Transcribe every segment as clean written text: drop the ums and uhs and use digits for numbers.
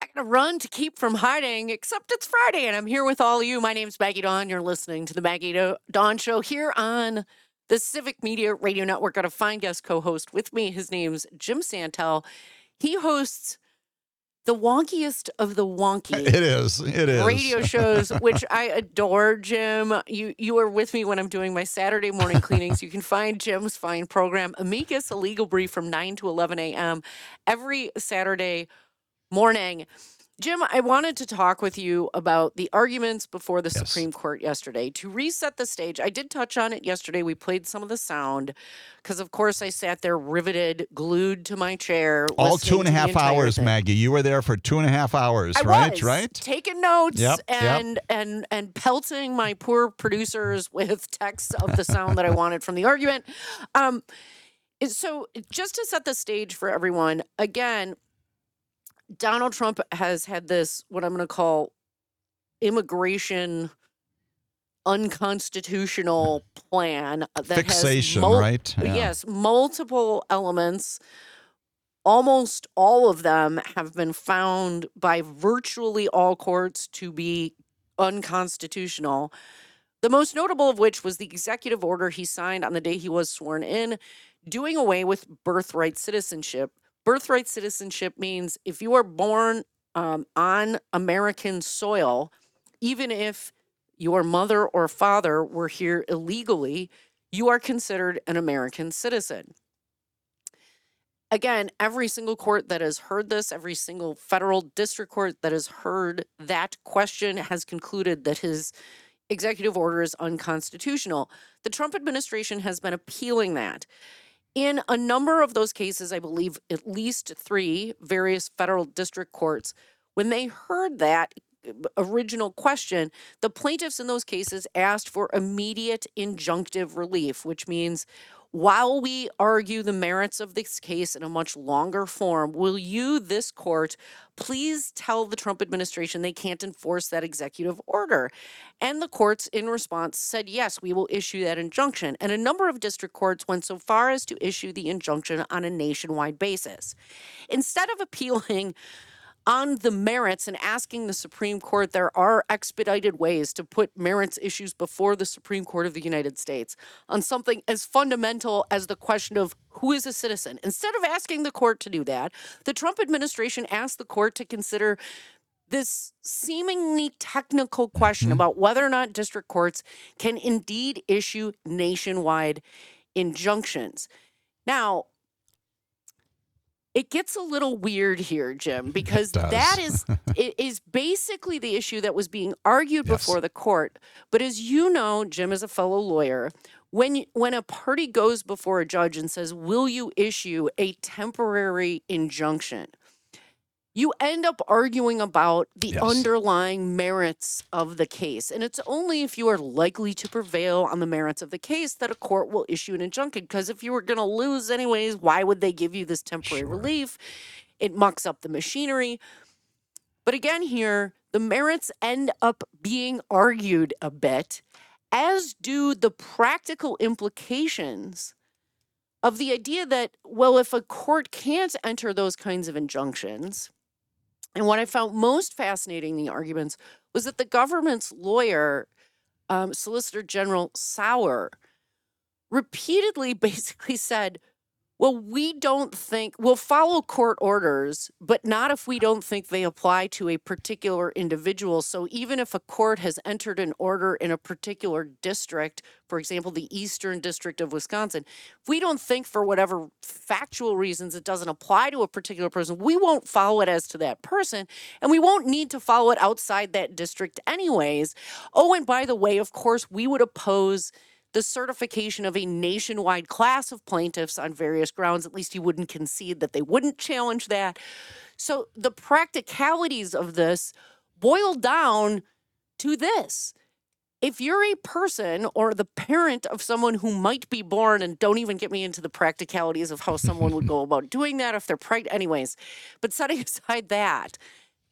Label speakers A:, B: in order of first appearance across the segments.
A: gotta run to keep from hiding, except it's Friday and I'm here with all you. My name's Maggie Dawn. You're listening to the Dawn Show here on the Civic Media Radio Network. Got a fine guest co-host with me. His name's Jim Santel. He hosts the wonkiest of the wonky
B: It is
A: radio shows, which I adore, Jim. You are with me when I'm doing my Saturday morning cleanings. You can find Jim's fine program, Amicus, a legal brief from 9 to 11 a.m. every Saturday morning. Jim, I wanted to talk with you about the arguments before the Supreme Court yesterday. To reset the stage, I did touch on it yesterday. We played some of the sound because, of course, I sat there riveted, glued to my chair.
B: All 2.5 hours,
A: thing.
B: Maggie. You were there for 2.5 hours,
A: I
B: right?
A: was
B: Right?
A: taking notes
B: Yep.
A: and pelting my poor producers with texts of the sound that I wanted from the argument. So just to set the stage for everyone, again, Donald Trump has had this, what I'm going to call immigration unconstitutional plan that
B: Fixation,
A: has
B: right? Yeah.
A: Yes, multiple elements. Almost all of them have been found by virtually all courts to be unconstitutional. The most notable of which was the executive order he signed on the day he was sworn in, doing away with birthright citizenship. Birthright citizenship means if you are born on American soil, even if your mother or father were here illegally, you are considered an American citizen. Again, every single court that has heard this, every single federal district court that has heard that question has concluded that his executive order is unconstitutional. The Trump administration has been appealing that. In a number of those cases, I believe at least 3 various federal district courts, when they heard that original question, the plaintiffs in those cases asked for immediate injunctive relief, which means while we argue the merits of this case in a much longer form, will you, this court, please tell the Trump administration they can't enforce that executive order? And the courts, in response, said, yes, we will issue that injunction. And a number of district courts went so far as to issue the injunction on a nationwide basis. Instead of appealing on the merits and asking the Supreme Court, there are expedited ways to put merits issues before the Supreme Court of the United States on something as fundamental as the question of who is a citizen. Instead of asking the court to do that, the Trump administration asked the court to consider this seemingly technical question about whether or not district courts can indeed issue nationwide injunctions. Now, it gets a little weird here, Jim, because that is basically the issue that was being argued before the court. But as you know, Jim, as a fellow lawyer, when a party goes before a judge and says, will you issue a temporary injunction, you end up arguing about the underlying merits of the case. And it's only if you are likely to prevail on the merits of the case that a court will issue an injunction. Because if you were going to lose anyways, why would they give you this temporary relief? It mucks up the machinery. But again here, the merits end up being argued a bit, as do the practical implications of the idea that, well, if a court can't enter those kinds of injunctions. And what I found most fascinating in the arguments was that the government's lawyer, Solicitor General Sauer, repeatedly basically said, well, we'll follow court orders, but not if we don't think they apply to a particular individual. So even if a court has entered an order in a particular district, for example, the Eastern District of Wisconsin, if we don't think for whatever factual reasons it doesn't apply to a particular person, we won't follow it as to that person, and we won't need to follow it outside that district anyways. Oh, and by the way, of course, we would oppose the certification of a nationwide class of plaintiffs on various grounds. At least he wouldn't concede that they wouldn't challenge that. So the practicalities of this boil down to this. If you're a person or the parent of someone who might be born, and don't even get me into the practicalities of how someone would go about doing that if they're pregnant, anyways, but setting aside that,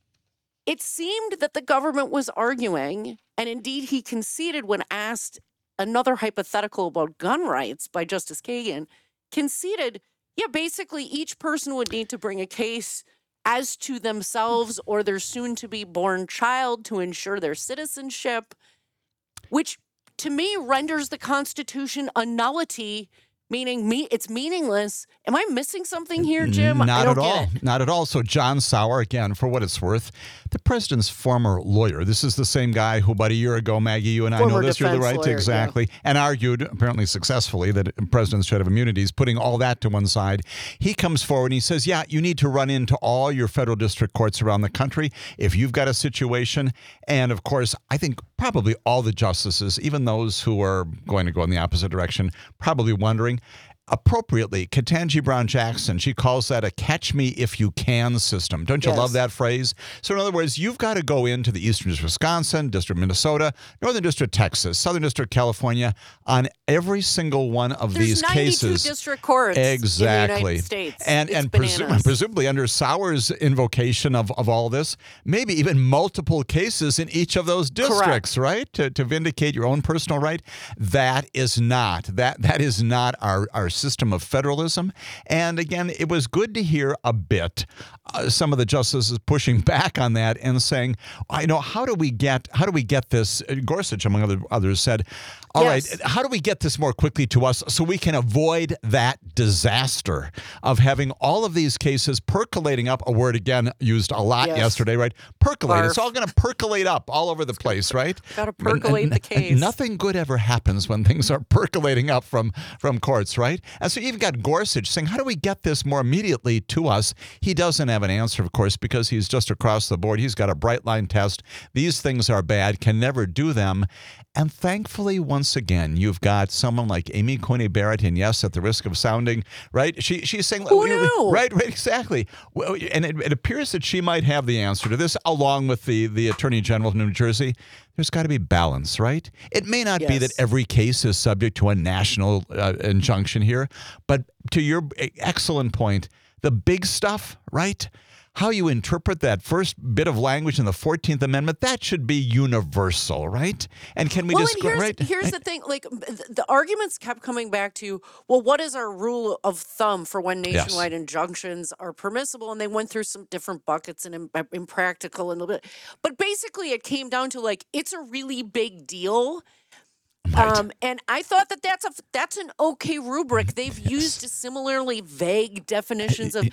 A: it seemed that the government was arguing, and indeed he conceded when asked another hypothetical about gun rights by Justice Kagan, conceded, yeah, basically each person would need to bring a case as to themselves or their soon-to-be-born child to ensure their citizenship, which to me renders the Constitution a nullity, meaning it's meaningless. Am I missing something here, Jim?
B: Not
A: I don't
B: at
A: get
B: all.
A: it.
B: Not at all. So John Sauer, again, for what it's worth, the president's former lawyer. This is the same guy who about a year ago, Maggie, you and I know
A: Former
B: this, you're the
A: defense
B: right,
A: lawyer,
B: exactly, and argued, apparently successfully, that presidents should have immunities, putting all that to one side. He comes forward and he says, yeah, you need to run into all your federal district courts around the country if you've got a situation. And of course, I think probably all the justices, even those who are going to go in the opposite direction, probably wondering, appropriately, Ketanji Brown Jackson, she calls that a catch me if you can system. Don't you love that phrase? So in other words, you've got to go into the Eastern District of Wisconsin, District of Minnesota, Northern District of Texas, Southern District of California, on every single one of these cases.
A: There's 92 district courts
B: exactly.
A: in the United States.
B: And presumably under Sauer's invocation of all this, maybe even multiple cases in each of those districts, right? To vindicate your own personal right. That is not our system of federalism. And again, it was good to hear a bit some of the justices pushing back on that and saying, how do we get this? Gorsuch, among others, said, all right, how do we get this more quickly to us so we can avoid that disaster of having all of these cases percolating up, a word again used a lot yesterday, right? Percolate. It's all going to percolate up all over the place, right?
A: Got to percolate the case.
B: Nothing good ever happens when things are percolating up from courts, right? And so you've got Gorsuch saying, how do we get this more immediately to us? He doesn't have an answer, of course, because he's just across the board. He's got a bright line test. These things are bad, can never do them. And thankfully, once again, you've got someone like Amy Coney Barrett, and yes, at the risk of sounding, right, she's saying,
A: who knew?
B: Right, exactly. Well, and it appears that she might have the answer to this, along with the Attorney General of New Jersey. There's got to be balance, right? It may not be that every case is subject to a national injunction here, but to your excellent point, the big stuff, right? How you interpret that first bit of language in the 14th Amendment, that should be universal, right? And can we
A: here's the thing, like the arguments kept coming back to, well, what is our rule of thumb for when nationwide injunctions are permissible? And they went through some different buckets and impractical and a little bit. But basically it came down to like, it's a really big deal.
B: Right.
A: And I thought that's an okay rubric. They've used similarly vague definitions of,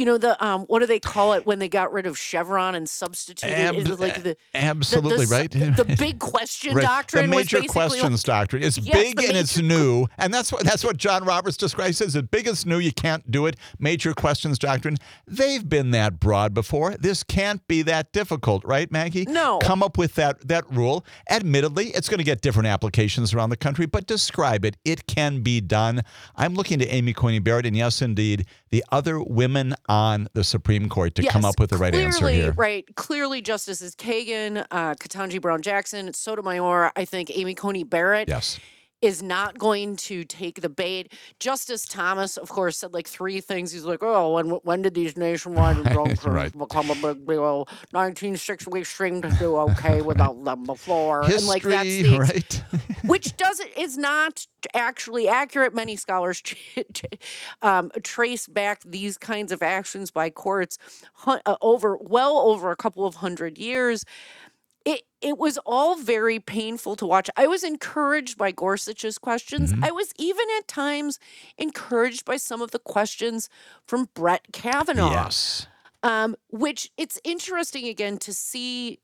A: what do they call it when they got rid of Chevron and substituted it like
B: absolutely right.
A: The big question doctrine,
B: the major
A: was basically
B: questions doctrine. It's big and it's new, and that's what John Roberts describes. He says, "It's big, it's new, you can't do it." Major questions doctrine. They've been that broad before. This can't be that difficult, right, Maggie?
A: No.
B: Come up with that rule. Admittedly, it's going to get different applications around the country, but describe it. It can be done. I'm looking to Amy Coney Barrett, and yes, indeed, the other women on the Supreme Court to come up with the right answer here.
A: Right. Clearly, Justices Kagan, Ketanji Brown Jackson, Sotomayor, I think Amy Coney Barrett.
B: Yes.
A: Is not going to take the bait. Justice Thomas, of course, said like three things. He's like, oh, when did these nationwide injunctions become a big deal? 1960, we seemed to do okay without them before.
B: History,
A: and like that's
B: right?
A: Which is not actually accurate. Many scholars trace back these kinds of actions by courts over a couple of hundred years. It was all very painful to watch. I was encouraged by Gorsuch's questions. I was even at times encouraged by some of the questions from Brett Kavanaugh.
B: Yes.
A: Which it's interesting again to see.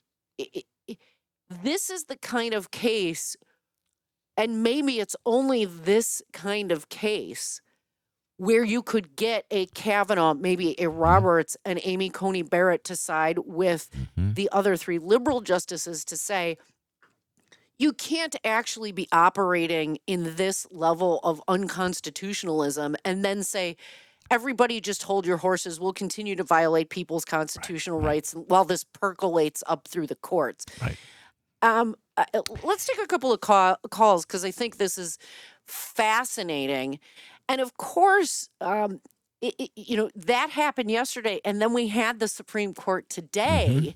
A: This is the kind of case, and maybe it's only this kind of case where you could get a Kavanaugh, maybe a Roberts, and Amy Coney Barrett to side with the other three liberal justices to say, you can't actually be operating in this level of unconstitutionalism and then say, everybody just hold your horses. We'll continue to violate people's constitutional rights while this percolates up through the courts.
B: Right.
A: Let's take a couple of calls because I think this is fascinating. And of course, that happened yesterday. And then we had the Supreme Court today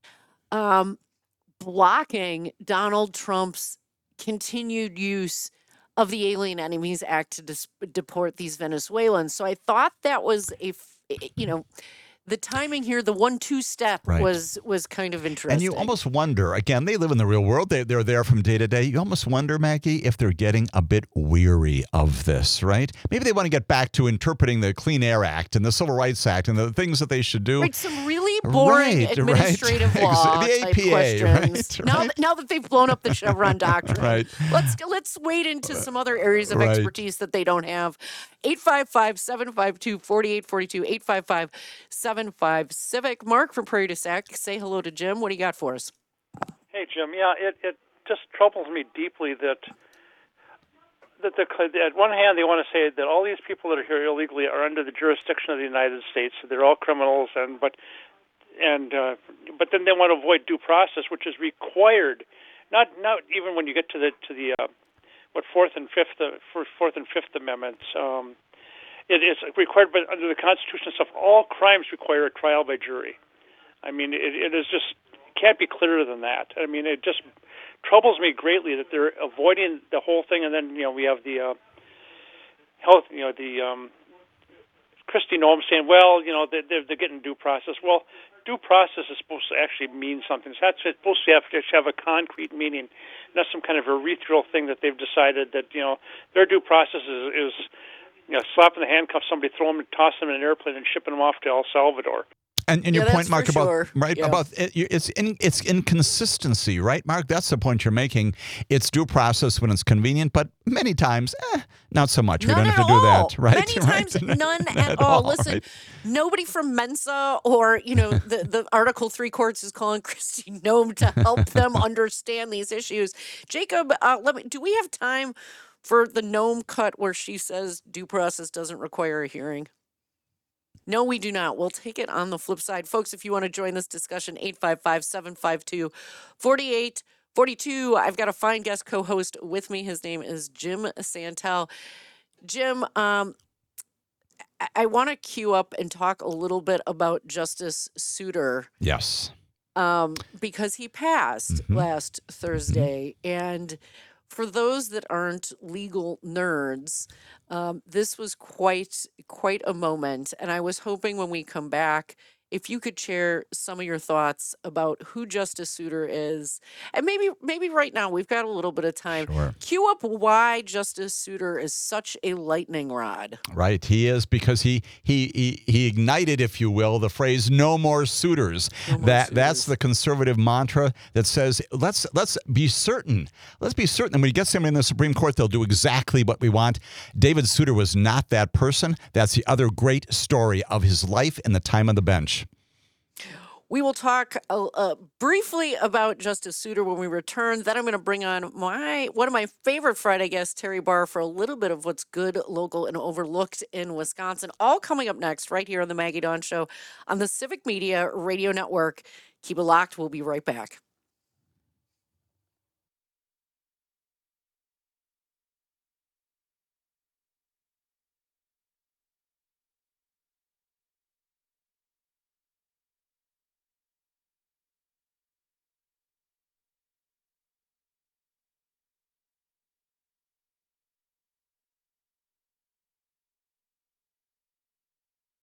A: blocking Donald Trump's continued use of the Alien Enemies Act to deport these Venezuelans. So I thought that was the timing here, the 1-2 step was kind of interesting.
B: And you almost wonder, again, they live in the real world. They're there from day to day. You almost wonder, Maggie, if they're getting a bit weary of this, right? Maybe they want to get back to interpreting the Clean Air Act and the Civil Rights Act and the things that they should do.
A: Right, some really boring administrative law
B: the
A: type
B: APA,
A: questions. Now that they've blown up the Chevron doctrine, let's wade into some other areas of expertise that they don't have. 855-752-4842, 855-75 Mark from Prairie du Sac, say hello to Jim. What do you got for us?
C: Hey, Jim. Yeah, it just troubles me deeply that at one hand they want to say that all these people that are here illegally are under the jurisdiction of the United States, so they're all criminals, but then they want to avoid due process, which is required. Not even when you get to the Fourth and Fifth Amendments. It is required, but under the Constitution and stuff, all crimes require a trial by jury. I mean, it is just can't be clearer than that. I mean, it just troubles me greatly that they're avoiding the whole thing, and then we have the health, Kristi Noem saying, well, they're getting due process. Well, due process is supposed to actually mean something. So it's supposed to have a concrete meaning, not some kind of ethereal thing that they've decided that their due process is slapping the handcuffs, somebody, toss them in an airplane and shipping them off to El Salvador.
B: And your point, Mark, about it's inconsistency, right, Mark? That's the point you're making. It's due process when it's convenient, but many times, not so much. We don't have to do that, right?
A: Many times, none at all. Listen, nobody from Mensa or the Article 3 courts is calling Kristi Noem to help them understand these issues. Jacob, do we have time for the Noem cut where she says due process doesn't require a hearing? No, we do not. We'll take it on the flip side. Folks, if you want to join this discussion, 855-752-4842. I've got a fine guest co-host with me. His name is Jim Santel. Jim, I want to queue up and talk a little bit about Justice Souter.
B: Yes.
A: Because he passed last Thursday. And for those that aren't legal nerds, this was quite a moment. And I was hoping when we come back, if you could share some of your thoughts about who Justice Souter is, and maybe right now we've got a little bit of time.
B: Sure.
A: Cue up why Justice Souter is such a lightning rod.
B: Right, he is, because he ignited, if you will, the phrase "no more suitors." That's the conservative mantra that says let's be certain. Let's be certain that when we get somebody in the Supreme Court, they'll do exactly what we want. David Souter was not that person. That's the other great story of his life and the time on the bench.
A: We will talk briefly about Justice Souter when we return. Then I'm going to bring on one of my favorite Friday guests, Terry Barr, for a little bit of what's good, local, and overlooked in Wisconsin. All coming up next right here on the Maggie Dawn Show on the Civic Media Radio Network. Keep it locked. We'll be right back.